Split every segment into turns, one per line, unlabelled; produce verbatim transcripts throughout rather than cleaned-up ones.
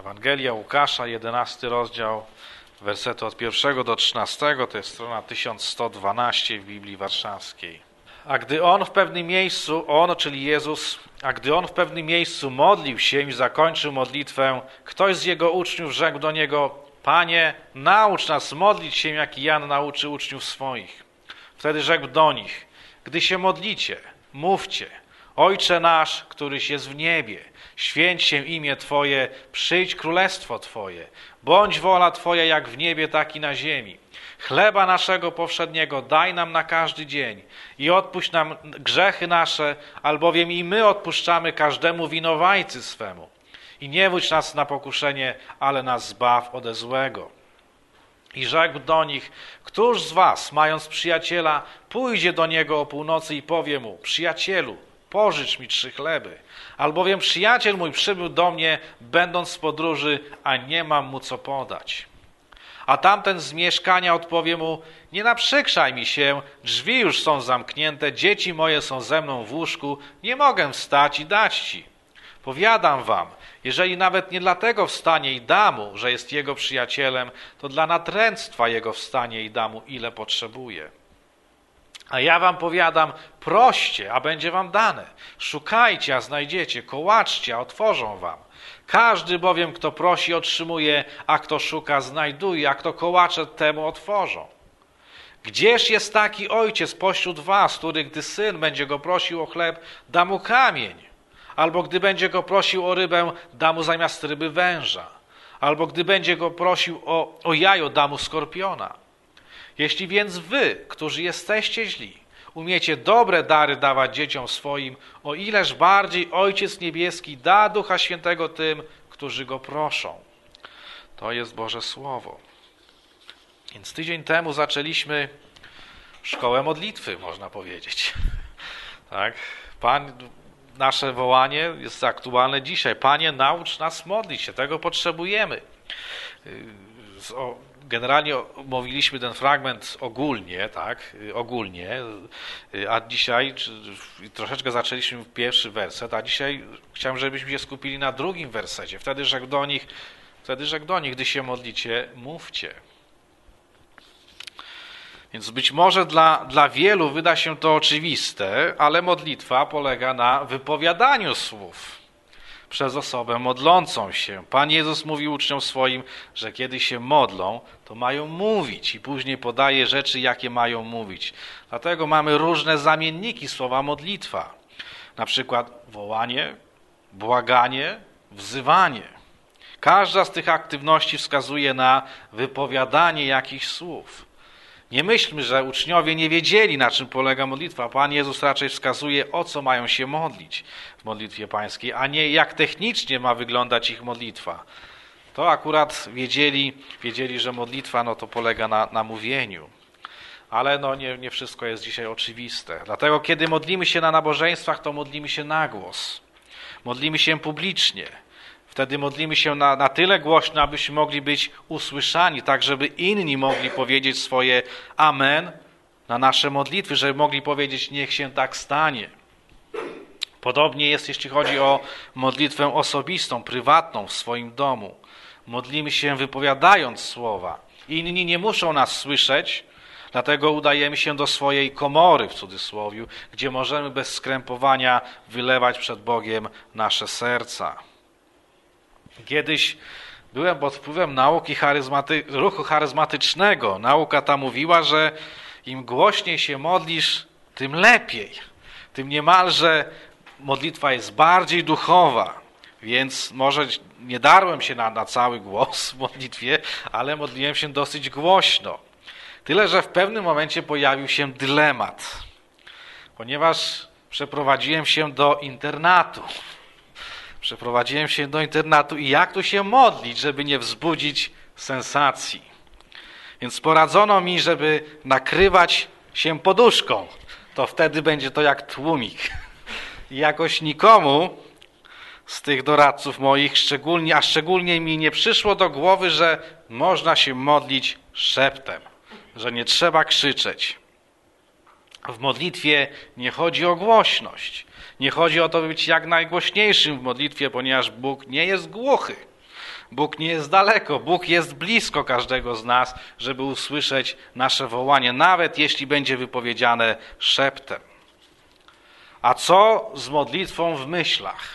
Ewangelia Łukasza, jedenasty rozdział, wersety od pierwszego do trzynastego, to jest strona tysiąc sto dwanaście w Biblii Warszawskiej. A gdy on w pewnym miejscu, on, czyli Jezus, a gdy on w pewnym miejscu modlił się i zakończył modlitwę, ktoś z jego uczniów rzekł do niego: Panie, naucz nas modlić się, jak Jan nauczy uczniów swoich. Wtedy rzekł do nich: Gdy się modlicie, mówcie: Ojcze nasz, któryś jest w niebie, święć się imię Twoje, przyjdź królestwo Twoje, bądź wola Twoja jak w niebie, tak i na ziemi. Chleba naszego powszedniego daj nam na każdy dzień i odpuść nam grzechy nasze, albowiem i my odpuszczamy każdemu winowajcy swemu. I nie wódź nas na pokuszenie, ale nas zbaw ode złego. I rzekł do nich: Któż z was, mając przyjaciela, pójdzie do niego o północy i powie mu: Przyjacielu, pożycz mi trzy chleby, albowiem przyjaciel mój przybył do mnie, będąc w podróży, a nie mam mu co podać. A tamten z mieszkania odpowie mu: Nie naprzykrzaj mi się, drzwi już są zamknięte, dzieci moje są ze mną w łóżku, nie mogę wstać i dać ci. Powiadam wam, jeżeli nawet nie dlatego wstanie i da mu, że jest jego przyjacielem, to dla natręctwa jego wstanie i da mu, ile potrzebuje. A ja wam powiadam, proście, a będzie wam dane. Szukajcie, a znajdziecie, kołaczcie, a otworzą wam. Każdy bowiem, kto prosi, otrzymuje, a kto szuka, znajduje, a kto kołacze, temu otworzą. Gdzież jest taki ojciec pośród was, który, gdy syn będzie go prosił o chleb, da mu kamień? Albo gdy będzie go prosił o rybę, da mu zamiast ryby węża? Albo gdy będzie go prosił o, o jajo, da mu skorpiona? Jeśli więc wy, którzy jesteście źli, umiecie dobre dary dawać dzieciom swoim, o ileż bardziej Ojciec Niebieski da Ducha Świętego tym, którzy Go proszą. To jest Boże Słowo. Więc tydzień temu zaczęliśmy szkołę modlitwy, można powiedzieć. Tak? Pan, nasze wołanie jest aktualne dzisiaj. Panie, naucz nas modlić się, tego potrzebujemy. Generalnie omówiliśmy ten fragment ogólnie, tak, ogólnie, a dzisiaj troszeczkę zaczęliśmy pierwszy werset, a dzisiaj chciałem, żebyśmy się skupili na drugim wersecie. Wtedy rzekł do nich, wtedy rzekł do nich, gdy się modlicie, mówcie. Więc być może dla, dla wielu wyda się to oczywiste, ale modlitwa polega na wypowiadaniu słów przez osobę modlącą się. Pan Jezus mówił uczniom swoim, że kiedy się modlą, to mają mówić i później podaje rzeczy, jakie mają mówić. Dlatego mamy różne zamienniki słowa modlitwa. Na przykład wołanie, błaganie, wzywanie. Każda z tych aktywności wskazuje na wypowiadanie jakichś słów. Nie myślmy, że uczniowie nie wiedzieli, na czym polega modlitwa. Pan Jezus raczej wskazuje, o co mają się modlić w modlitwie pańskiej, a nie jak technicznie ma wyglądać ich modlitwa. To akurat wiedzieli, wiedzieli, że modlitwa no, to polega na, na mówieniu. Ale no, nie, nie wszystko jest dzisiaj oczywiste. Dlatego kiedy modlimy się na nabożeństwach, to modlimy się na głos. Modlimy się publicznie. Wtedy modlimy się na, na tyle głośno, abyśmy mogli być usłyszani, tak żeby inni mogli powiedzieć swoje amen na nasze modlitwy, żeby mogli powiedzieć: niech się tak stanie. Podobnie jest, jeśli chodzi o modlitwę osobistą, prywatną w swoim domu. Modlimy się wypowiadając słowa. Inni nie muszą nas słyszeć, dlatego udajemy się do swojej komory, w cudzysłowie, gdzie możemy bez skrępowania wylewać przed Bogiem nasze serca. Kiedyś byłem pod wpływem nauki charyzmaty- ruchu charyzmatycznego. Nauka ta mówiła, że im głośniej się modlisz, tym lepiej. Tym niemalże modlitwa jest bardziej duchowa. Więc może nie darłem się na, na cały głos w modlitwie, ale modliłem się dosyć głośno. Tyle, że w pewnym momencie pojawił się dylemat, ponieważ przeprowadziłem się do internatu. Przeprowadziłem się do internatu i jak tu się modlić, żeby nie wzbudzić sensacji. Więc poradzono mi, żeby nakrywać się poduszką. To wtedy będzie to jak tłumik. I jakoś nikomu z tych doradców moich, szczególnie, a szczególnie mi nie przyszło do głowy, że można się modlić szeptem, że nie trzeba krzyczeć. W modlitwie nie chodzi o głośność. Nie chodzi o to, by być jak najgłośniejszym w modlitwie, ponieważ Bóg nie jest głuchy. Bóg nie jest daleko, Bóg jest blisko każdego z nas, żeby usłyszeć nasze wołanie, nawet jeśli będzie wypowiedziane szeptem. A co z modlitwą w myślach?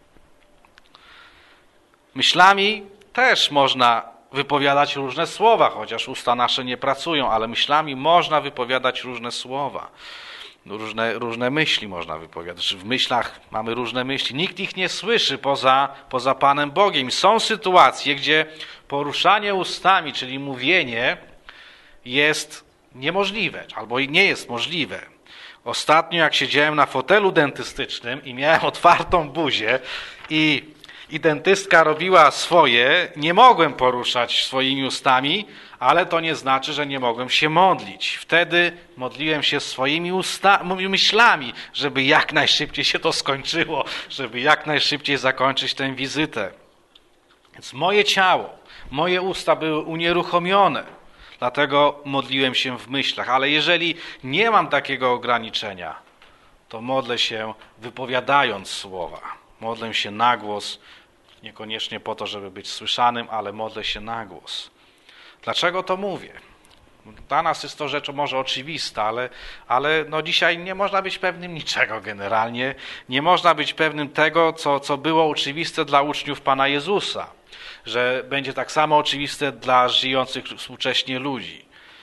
Myślami też można wypowiadać różne słowa, chociaż usta nasze nie pracują, ale myślami można wypowiadać różne słowa. Różne, różne myśli można wypowiadać. W myślach mamy różne myśli. Nikt ich nie słyszy poza, poza Panem Bogiem. Są sytuacje, gdzie poruszanie ustami, czyli mówienie, jest niemożliwe, albo nie jest możliwe. Ostatnio, jak siedziałem na fotelu dentystycznym i miałem otwartą buzię i, i dentystka robiła swoje, nie mogłem poruszać swoimi ustami, ale to nie znaczy, że nie mogłem się modlić. Wtedy modliłem się swoimi usta, myślami, żeby jak najszybciej się to skończyło, żeby jak najszybciej zakończyć tę wizytę. Więc moje ciało, moje usta były unieruchomione, dlatego modliłem się w myślach. Ale jeżeli nie mam takiego ograniczenia, to modlę się wypowiadając słowa. Modlę się na głos, niekoniecznie po to, żeby być słyszanym, ale modlę się na głos. Dlaczego to mówię? Dla nas jest to rzecz może oczywista, ale, ale no dzisiaj nie można być pewnym niczego generalnie. Nie można być pewnym tego, co, co było oczywiste dla uczniów Pana Jezusa, że będzie tak samo oczywiste dla żyjących współcześnie ludzi.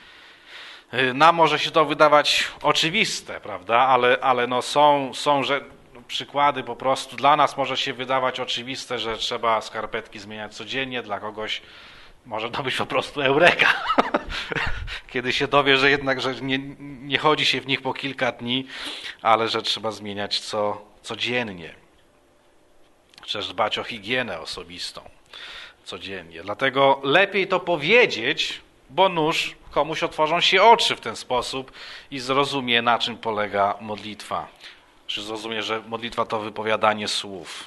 Nam może się to wydawać oczywiste, prawda? Ale, ale no są, są że, przykłady po prostu. Dla nas może się wydawać oczywiste, że trzeba skarpetki zmieniać codziennie, dla kogoś może to być po prostu eureka. Kiedy się dowie, że jednak że nie, nie chodzi się w nich po kilka dni, ale że trzeba zmieniać co, codziennie. Trzeba dbać o higienę osobistą codziennie. Dlatego lepiej to powiedzieć, bo nuż komuś otworzą się oczy w ten sposób i zrozumie, na czym polega modlitwa. Czy zrozumie, że modlitwa to wypowiadanie słów.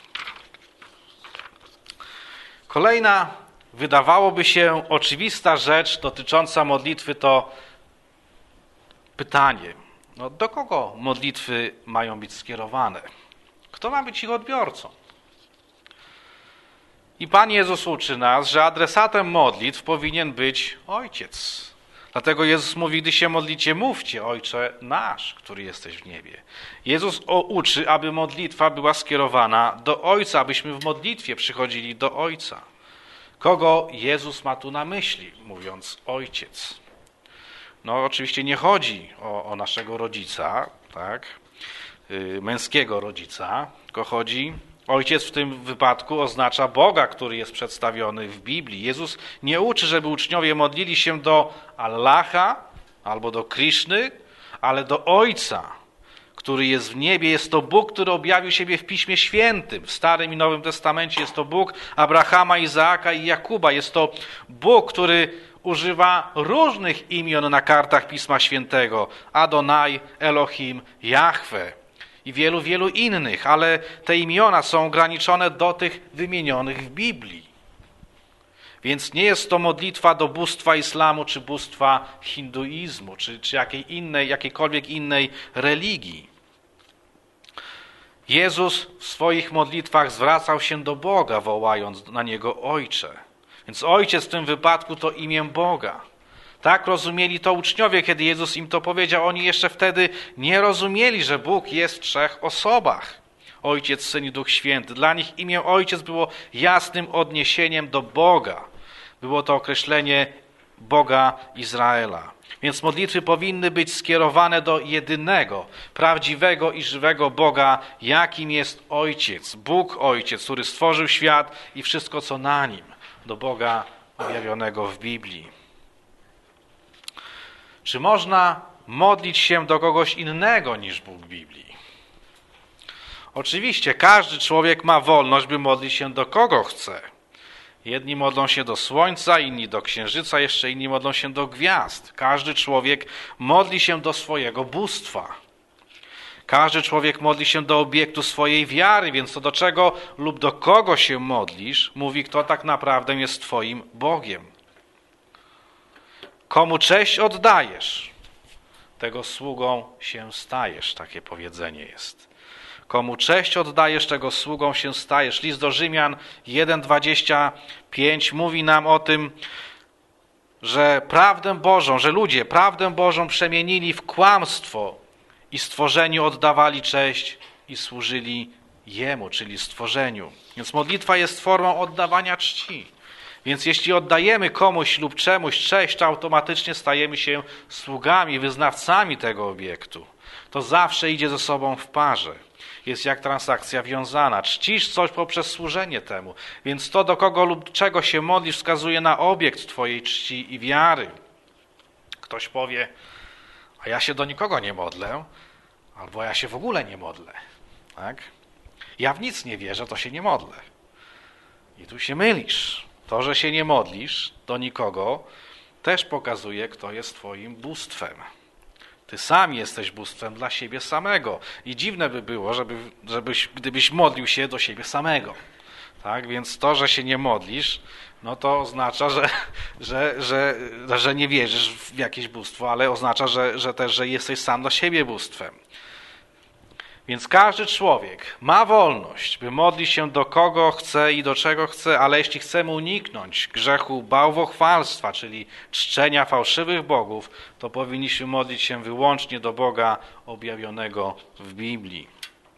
Kolejna, wydawałoby się oczywista rzecz dotycząca modlitwy to pytanie, no do kogo modlitwy mają być skierowane? Kto ma być ich odbiorcą? I Pan Jezus uczy nas, że adresatem modlitw powinien być Ojciec. Dlatego Jezus mówi, gdy się modlicie, mówcie, Ojcze nasz, który jesteś w niebie. Jezus uczy, aby modlitwa była skierowana do Ojca, abyśmy w modlitwie przychodzili do Ojca. Kogo Jezus ma tu na myśli, mówiąc Ojciec? No oczywiście nie chodzi o, o naszego rodzica, tak, yy, męskiego rodzica, tylko chodzi, Ojciec w tym wypadku oznacza Boga, który jest przedstawiony w Biblii. Jezus nie uczy, żeby uczniowie modlili się do Allaha albo do Kriszny, ale do Ojca, który jest w niebie. Jest to Bóg, który objawił siebie w Piśmie Świętym. W Starym i Nowym Testamencie jest to Bóg Abrahama, Izaaka i Jakuba. Jest to Bóg, który używa różnych imion na kartach Pisma Świętego. Adonai, Elohim, Jahwe i wielu, wielu innych, ale te imiona są ograniczone do tych wymienionych w Biblii. Więc nie jest to modlitwa do bóstwa islamu, czy bóstwa hinduizmu, czy, czy jakiej innej, jakiejkolwiek innej religii. Jezus w swoich modlitwach zwracał się do Boga, wołając na Niego Ojcze. Więc Ojciec w tym wypadku to imię Boga. Tak rozumieli to uczniowie, kiedy Jezus im to powiedział. Oni jeszcze wtedy nie rozumieli, że Bóg jest w trzech osobach. Ojciec, Syn i Duch Święty. Dla nich imię Ojciec było jasnym odniesieniem do Boga. Było to określenie Boga Izraela. Więc modlitwy powinny być skierowane do jedynego, prawdziwego i żywego Boga, jakim jest Ojciec. Bóg Ojciec, który stworzył świat i wszystko, co na nim. Do Boga objawionego w Biblii. Czy można modlić się do kogoś innego niż Bóg Biblii? Oczywiście, każdy człowiek ma wolność, by modlić się do kogo chce. Jedni modlą się do słońca, inni do księżyca, jeszcze inni modlą się do gwiazd. Każdy człowiek modli się do swojego bóstwa. Każdy człowiek modli się do obiektu swojej wiary, więc to do czego lub do kogo się modlisz, mówi, kto tak naprawdę jest twoim Bogiem. Komu cześć oddajesz, tego sługą się stajesz, takie powiedzenie jest. Komu cześć oddajesz, tego sługą się stajesz. List do Rzymian jeden dwadzieścia pięć mówi nam o tym, że prawdę Bożą, że ludzie prawdę Bożą przemienili w kłamstwo i stworzeniu oddawali cześć i służyli Jemu, czyli stworzeniu. Więc modlitwa jest formą oddawania czci. Więc jeśli oddajemy komuś lub czemuś cześć, to automatycznie stajemy się sługami, wyznawcami tego obiektu. To zawsze idzie ze sobą w parze. Jest jak transakcja wiązana. Czcisz coś poprzez służenie temu. Więc to, do kogo lub czego się modlisz, wskazuje na obiekt twojej czci i wiary. Ktoś powie, a ja się do nikogo nie modlę, albo ja się w ogóle nie modlę. Tak? Ja w nic nie wierzę, to się nie modlę. I tu się mylisz. To, że się nie modlisz do nikogo, też pokazuje, kto jest twoim bóstwem. Ty sam jesteś bóstwem dla siebie samego. I dziwne by było, żeby, żebyś, gdybyś modlił się do siebie samego. Tak? Więc to, że się nie modlisz, no to oznacza, że, że, że, że nie wierzysz w jakieś bóstwo, ale oznacza, że, że też, że jesteś sam dla siebie bóstwem. Więc każdy człowiek ma wolność, by modlić się do kogo chce i do czego chce, ale jeśli chcemy uniknąć grzechu bałwochwalstwa, czyli czczenia fałszywych bogów, to powinniśmy modlić się wyłącznie do Boga objawionego w Biblii.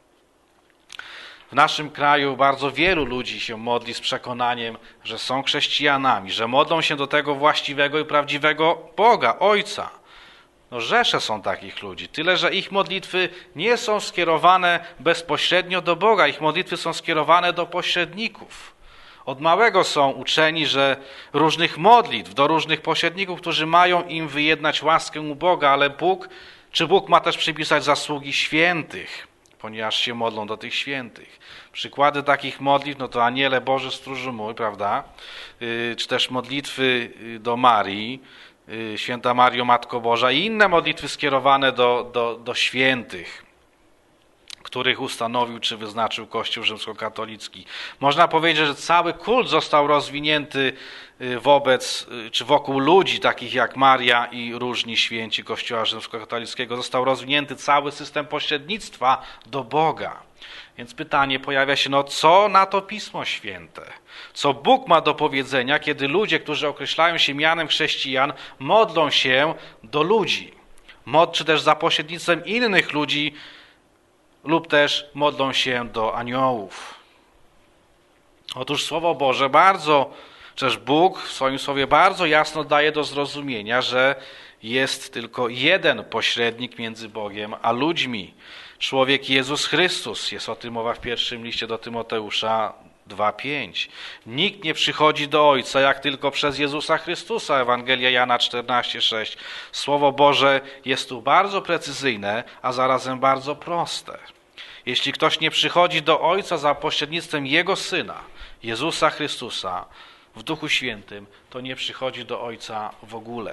W naszym kraju bardzo wielu ludzi się modli z przekonaniem, że są chrześcijanami, że modlą się do tego właściwego i prawdziwego Boga, Ojca. No rzesze są takich ludzi, tyle że ich modlitwy nie są skierowane bezpośrednio do Boga, ich modlitwy są skierowane do pośredników. Od małego są uczeni, że różnych modlitw do różnych pośredników, którzy mają im wyjednać łaskę u Boga, ale Bóg, czy Bóg ma też przypisać zasługi świętych, ponieważ się modlą do tych świętych. Przykłady takich modlitw, no to Aniele Boży stróżu mój, prawda, yy, czy też modlitwy do Marii, Święta Mario, Matko Boża i inne modlitwy skierowane do, do, do świętych, których ustanowił czy wyznaczył Kościół rzymskokatolicki. Można powiedzieć, że cały kult został rozwinięty wobec czy wokół ludzi takich jak Maria i różni święci Kościoła rzymskokatolickiego. Został rozwinięty cały system pośrednictwa do Boga. Więc pytanie pojawia się, no co na to Pismo Święte? Co Bóg ma do powiedzenia, kiedy ludzie, którzy określają się mianem chrześcijan, modlą się do ludzi, mod, czy też za pośrednictwem innych ludzi, lub też modlą się do aniołów. Otóż Słowo Boże bardzo, czy też Bóg w swoim Słowie bardzo jasno daje do zrozumienia, że jest tylko jeden pośrednik między Bogiem a ludźmi. Człowiek Jezus Chrystus. Jest o tym mowa w pierwszym liście do Tymoteusza dwa pięć. Nikt nie przychodzi do Ojca, jak tylko przez Jezusa Chrystusa. Ewangelia Jana czternaście sześć. Słowo Boże jest tu bardzo precyzyjne, a zarazem bardzo proste. Jeśli ktoś nie przychodzi do Ojca za pośrednictwem Jego Syna, Jezusa Chrystusa, w Duchu Świętym, to nie przychodzi do Ojca w ogóle.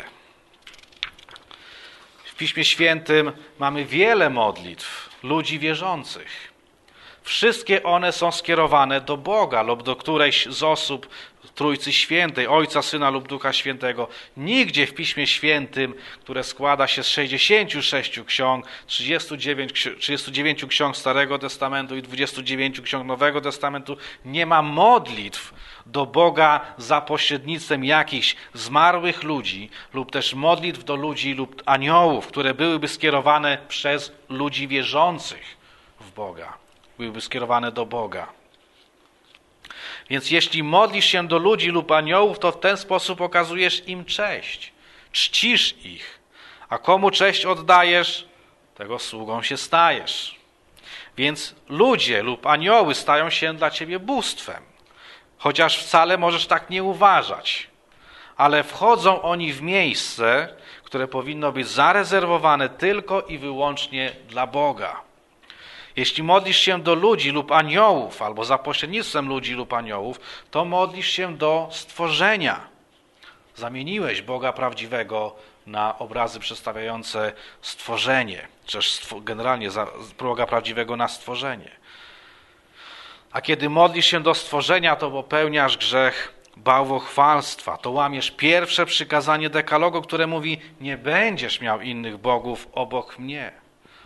W Piśmie Świętym mamy wiele modlitw ludzi wierzących. Wszystkie one są skierowane do Boga lub do którejś z osób Trójcy Świętej, Ojca, Syna lub Ducha Świętego. Nigdzie w Piśmie Świętym, które składa się z sześćdziesięciu sześciu ksiąg, trzydziestu dziewięciu ksiąg Starego Testamentu i dwudziestu dziewięciu ksiąg Nowego Testamentu, nie ma modlitw do Boga za pośrednictwem jakichś zmarłych ludzi lub też modlitw do ludzi lub aniołów, które byłyby skierowane przez ludzi wierzących w Boga. Byłyby skierowane do Boga. Więc jeśli modlisz się do ludzi lub aniołów, to w ten sposób okazujesz im cześć. Czcisz ich. A komu cześć oddajesz, tego sługą się stajesz. Więc ludzie lub anioły stają się dla ciebie bóstwem. Chociaż wcale możesz tak nie uważać. Ale wchodzą oni w miejsce, które powinno być zarezerwowane tylko i wyłącznie dla Boga. Jeśli modlisz się do ludzi lub aniołów, albo za pośrednictwem ludzi lub aniołów, to modlisz się do stworzenia. Zamieniłeś Boga prawdziwego na obrazy przedstawiające stworzenie, czy generalnie Boga prawdziwego na stworzenie. A kiedy modlisz się do stworzenia, to popełniasz grzech bałwochwalstwa. To łamiesz pierwsze przykazanie dekalogu, które mówi: nie będziesz miał innych bogów obok mnie.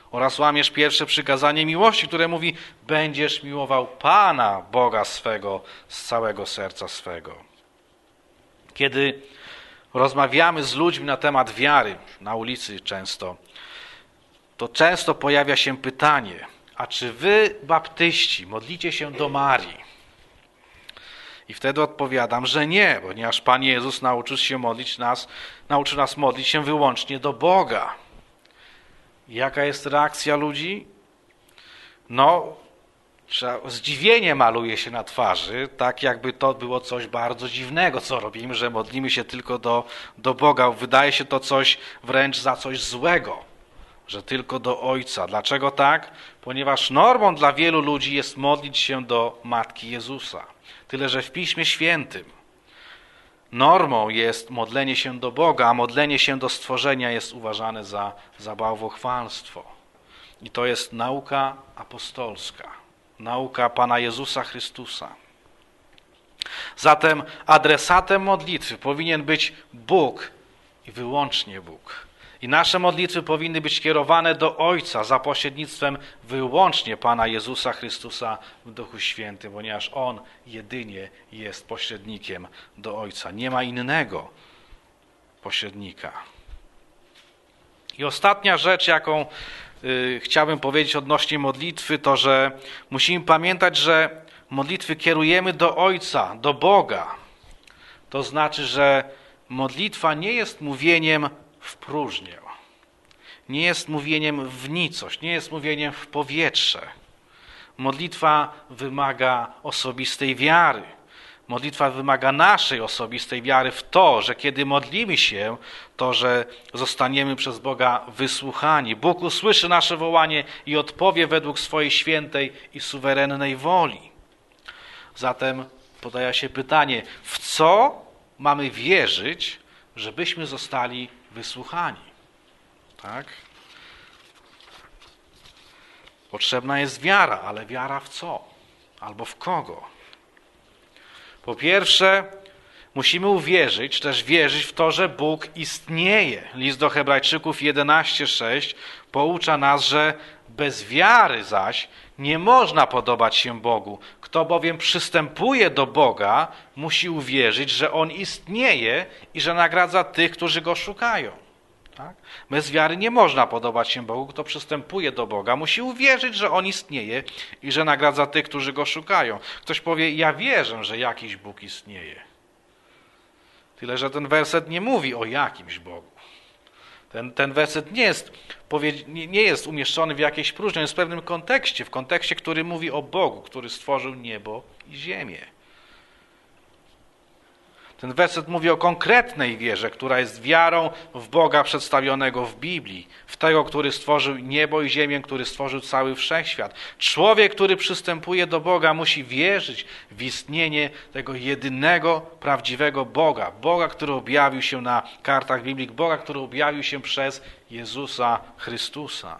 oraz łamiesz pierwsze przykazanie miłości, które mówi: będziesz miłował Pana Boga swego z całego serca swego. Kiedy rozmawiamy z ludźmi na temat wiary, na ulicy często, to często pojawia się pytanie: a czy wy, baptyści, modlicie się do Marii? I wtedy odpowiadam, że nie, ponieważ Pan Jezus nauczył się modlić nas, nauczył nas modlić się wyłącznie do Boga. I jaka jest reakcja ludzi? No, zdziwienie maluje się na twarzy, tak jakby to było coś bardzo dziwnego, co robimy, że modlimy się tylko do, do Boga. Wydaje się to coś wręcz za coś złego, że tylko do Ojca. Dlaczego tak? Ponieważ normą dla wielu ludzi jest modlić się do Matki Jezusa. Tyle, że w Piśmie Świętym normą jest modlenie się do Boga, a modlenie się do stworzenia jest uważane za, za bałwochwalstwo. I to jest nauka apostolska, nauka Pana Jezusa Chrystusa. Zatem adresatem modlitwy powinien być Bóg i wyłącznie Bóg. I nasze modlitwy powinny być kierowane do Ojca za pośrednictwem wyłącznie Pana Jezusa Chrystusa w Duchu Świętym, ponieważ On jedynie jest pośrednikiem do Ojca. Nie ma innego pośrednika. I ostatnia rzecz, jaką y, chciałbym powiedzieć odnośnie modlitwy, to że musimy pamiętać, że modlitwy kierujemy do Ojca, do Boga. To znaczy, że modlitwa nie jest mówieniem w próżnię. Nie jest mówieniem w nicość, nie jest mówieniem w powietrze. Modlitwa wymaga osobistej wiary. Modlitwa wymaga naszej osobistej wiary w to, że kiedy modlimy się, to że zostaniemy przez Boga wysłuchani. Bóg usłyszy nasze wołanie i odpowie według swojej świętej i suwerennej woli. Zatem podaje się pytanie, w co mamy wierzyć, żebyśmy zostali wysłuchani. Tak? Potrzebna jest wiara, ale wiara w co? Albo w kogo? Po pierwsze, musimy uwierzyć, czy też wierzyć w to, że Bóg istnieje. List do Hebrajczyków jedenaście sześć poucza nas, że bez wiary zaś nie można podobać się Bogu. Kto bowiem przystępuje do Boga, musi uwierzyć, że On istnieje i że nagradza tych, którzy Go szukają. Tak? Bez wiary nie można podobać się Bogu. Kto przystępuje do Boga, musi uwierzyć, że On istnieje i że nagradza tych, którzy Go szukają. Ktoś powie: ja wierzę, że jakiś Bóg istnieje. Tyle, że ten werset nie mówi o jakimś Bogu. Ten, ten werset nie jest, nie, nie jest umieszczony w jakiejś próżni, jest w pewnym kontekście, w kontekście, który mówi o Bogu, który stworzył niebo i ziemię. Ten werset mówi o konkretnej wierze, która jest wiarą w Boga przedstawionego w Biblii, w tego, który stworzył niebo i ziemię, który stworzył cały wszechświat. Człowiek, który przystępuje do Boga, musi wierzyć w istnienie tego jedynego, prawdziwego Boga. Boga, który objawił się na kartach Biblii, Boga, który objawił się przez Jezusa Chrystusa.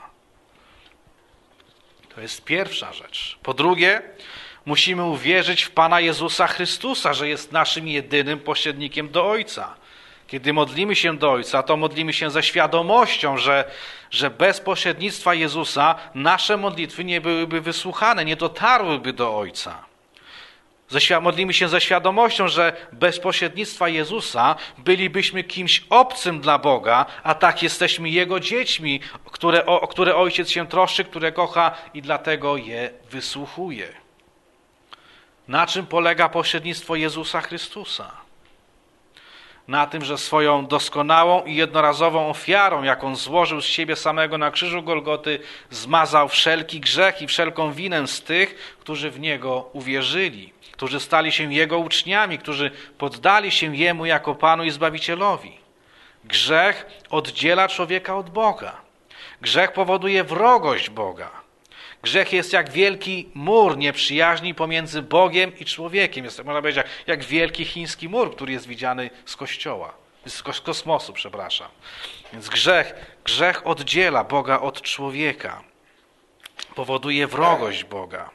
To jest pierwsza rzecz. Po drugie, musimy uwierzyć w Pana Jezusa Chrystusa, że jest naszym jedynym pośrednikiem do Ojca. Kiedy modlimy się do Ojca, to modlimy się ze świadomością, że, że bez pośrednictwa Jezusa nasze modlitwy nie byłyby wysłuchane, nie dotarłyby do Ojca. Ze, modlimy się ze świadomością, że bez pośrednictwa Jezusa bylibyśmy kimś obcym dla Boga, a tak jesteśmy Jego dziećmi, które, o, o które Ojciec się troszczy, które kocha i dlatego je wysłuchuje. Na czym polega pośrednictwo Jezusa Chrystusa? Na tym, że swoją doskonałą i jednorazową ofiarą, jaką złożył z siebie samego na krzyżu Golgoty, zmazał wszelki grzech i wszelką winę z tych, którzy w Niego uwierzyli, którzy stali się Jego uczniami, którzy poddali się Jemu jako Panu i Zbawicielowi. Grzech oddziela człowieka od Boga. Grzech powoduje wrogość Boga. Grzech jest jak wielki mur nieprzyjaźni pomiędzy Bogiem i człowiekiem. Jest, można powiedzieć, jak, jak wielki chiński mur, który jest widziany z kościoła, z kosmosu, przepraszam. Więc grzech, grzech oddziela Boga od człowieka. Powoduje wrogość Boga.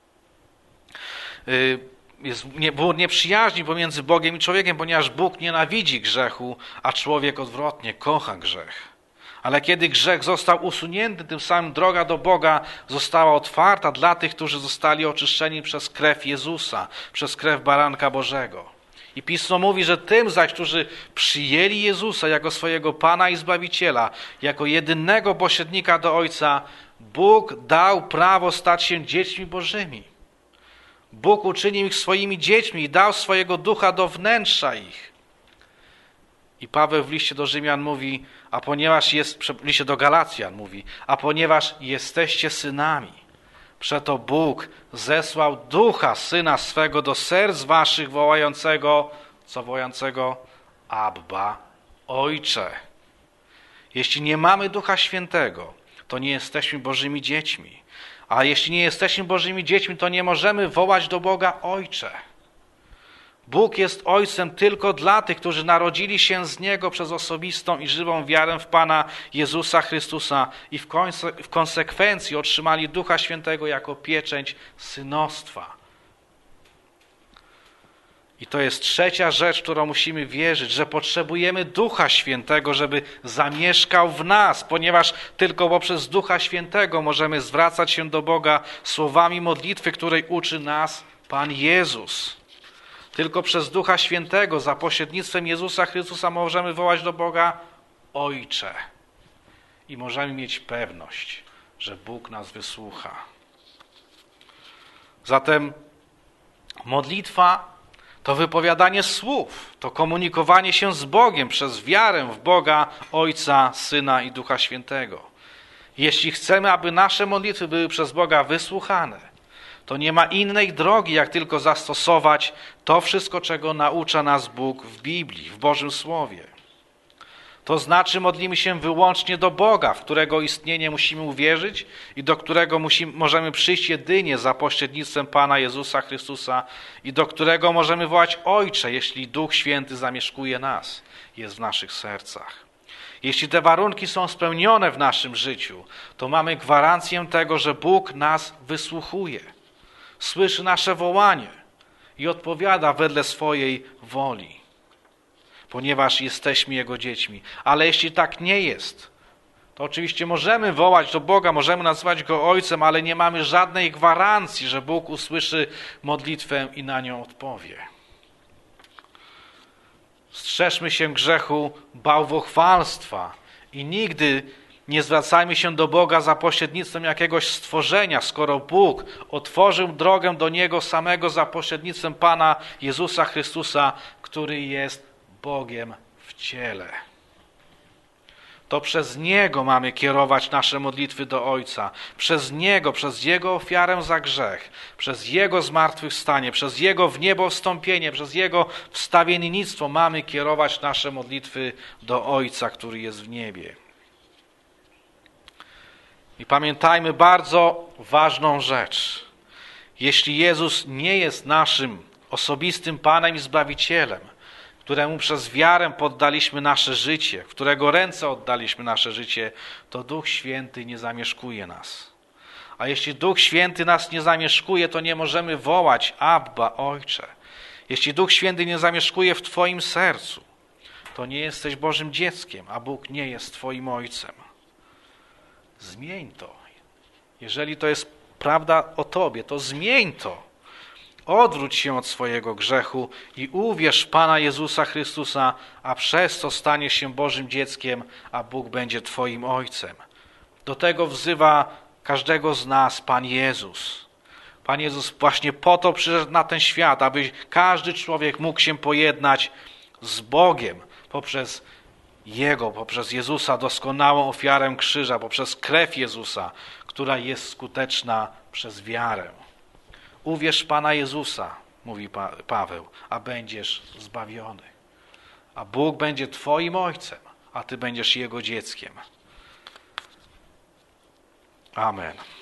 Jest mur nieprzyjaźni pomiędzy Bogiem i człowiekiem, ponieważ Bóg nienawidzi grzechu, a człowiek odwrotnie kocha grzech. Ale kiedy grzech został usunięty, tym samym droga do Boga została otwarta dla tych, którzy zostali oczyszczeni przez krew Jezusa, przez krew Baranka Bożego. I Pismo mówi, że tym zaś, którzy przyjęli Jezusa jako swojego Pana i Zbawiciela, jako jedynego pośrednika do Ojca, Bóg dał prawo stać się dziećmi Bożymi. Bóg uczynił ich swoimi dziećmi i dał swojego ducha do wnętrza ich. I Paweł w liście do Rzymian mówi, a ponieważ jest, w liście do Galacjan mówi, a ponieważ jesteście synami, przeto Bóg zesłał ducha Syna swego do serc waszych wołającego, co wołającego? Abba, Ojcze. Jeśli nie mamy Ducha Świętego, to nie jesteśmy Bożymi dziećmi. A jeśli nie jesteśmy Bożymi dziećmi, to nie możemy wołać do Boga Ojcze. Bóg jest Ojcem tylko dla tych, którzy narodzili się z Niego przez osobistą i żywą wiarę w Pana Jezusa Chrystusa i w, konse- w konsekwencji otrzymali Ducha Świętego jako pieczęć synostwa. I to jest trzecia rzecz, którą musimy wierzyć, że potrzebujemy Ducha Świętego, żeby zamieszkał w nas, ponieważ tylko poprzez Ducha Świętego możemy zwracać się do Boga słowami modlitwy, której uczy nas Pan Jezus. Tylko przez Ducha Świętego, za pośrednictwem Jezusa Chrystusa możemy wołać do Boga Ojcze. I możemy mieć pewność, że Bóg nas wysłucha. Zatem modlitwa to wypowiadanie słów, to komunikowanie się z Bogiem przez wiarę w Boga, Ojca, Syna i Ducha Świętego. Jeśli chcemy, aby nasze modlitwy były przez Boga wysłuchane, to nie ma innej drogi, jak tylko zastosować to wszystko, czego naucza nas Bóg w Biblii, w Bożym Słowie. To znaczy modlimy się wyłącznie do Boga, w którego istnienie musimy uwierzyć i do którego musimy, możemy przyjść jedynie za pośrednictwem Pana Jezusa Chrystusa i do którego możemy wołać Ojcze, jeśli Duch Święty zamieszkuje nas, jest w naszych sercach. Jeśli te warunki są spełnione w naszym życiu, to mamy gwarancję tego, że Bóg nas wysłuchuje, słyszy nasze wołanie i odpowiada wedle swojej woli, ponieważ jesteśmy Jego dziećmi. Ale jeśli tak nie jest, to oczywiście możemy wołać do Boga, możemy nazywać Go Ojcem, ale nie mamy żadnej gwarancji, że Bóg usłyszy modlitwę i na nią odpowie. Strzeżmy się grzechu bałwochwalstwa i nigdy nie zwracajmy się do Boga za pośrednictwem jakiegoś stworzenia, skoro Bóg otworzył drogę do Niego samego za pośrednictwem Pana Jezusa Chrystusa, który jest Bogiem w ciele. To przez Niego mamy kierować nasze modlitwy do Ojca. Przez Niego, przez Jego ofiarę za grzech, przez Jego zmartwychwstanie, przez Jego w niebo wstąpienie, przez Jego wstawiennictwo mamy kierować nasze modlitwy do Ojca, który jest w niebie. I pamiętajmy bardzo ważną rzecz. Jeśli Jezus nie jest naszym osobistym Panem i Zbawicielem, któremu przez wiarę poddaliśmy nasze życie, w którego ręce oddaliśmy nasze życie, to Duch Święty nie zamieszkuje nas. A jeśli Duch Święty nas nie zamieszkuje, to nie możemy wołać Abba, Ojcze. Jeśli Duch Święty nie zamieszkuje w Twoim sercu, to nie jesteś Bożym dzieckiem, a Bóg nie jest Twoim Ojcem. Zmień to. Jeżeli to jest prawda o Tobie, to zmień to. Odwróć się od swojego grzechu i uwierz Pana Jezusa Chrystusa, a przez to staniesz się Bożym dzieckiem, a Bóg będzie Twoim Ojcem. Do tego wzywa każdego z nas Pan Jezus. Pan Jezus właśnie po to przyszedł na ten świat, aby każdy człowiek mógł się pojednać z Bogiem poprzez Jego, poprzez Jezusa, doskonałą ofiarę krzyża, poprzez krew Jezusa, która jest skuteczna przez wiarę. Uwierz Pana Jezusa, mówi pa- Paweł, a będziesz zbawiony. A Bóg będzie Twoim Ojcem, a Ty będziesz Jego dzieckiem. Amen.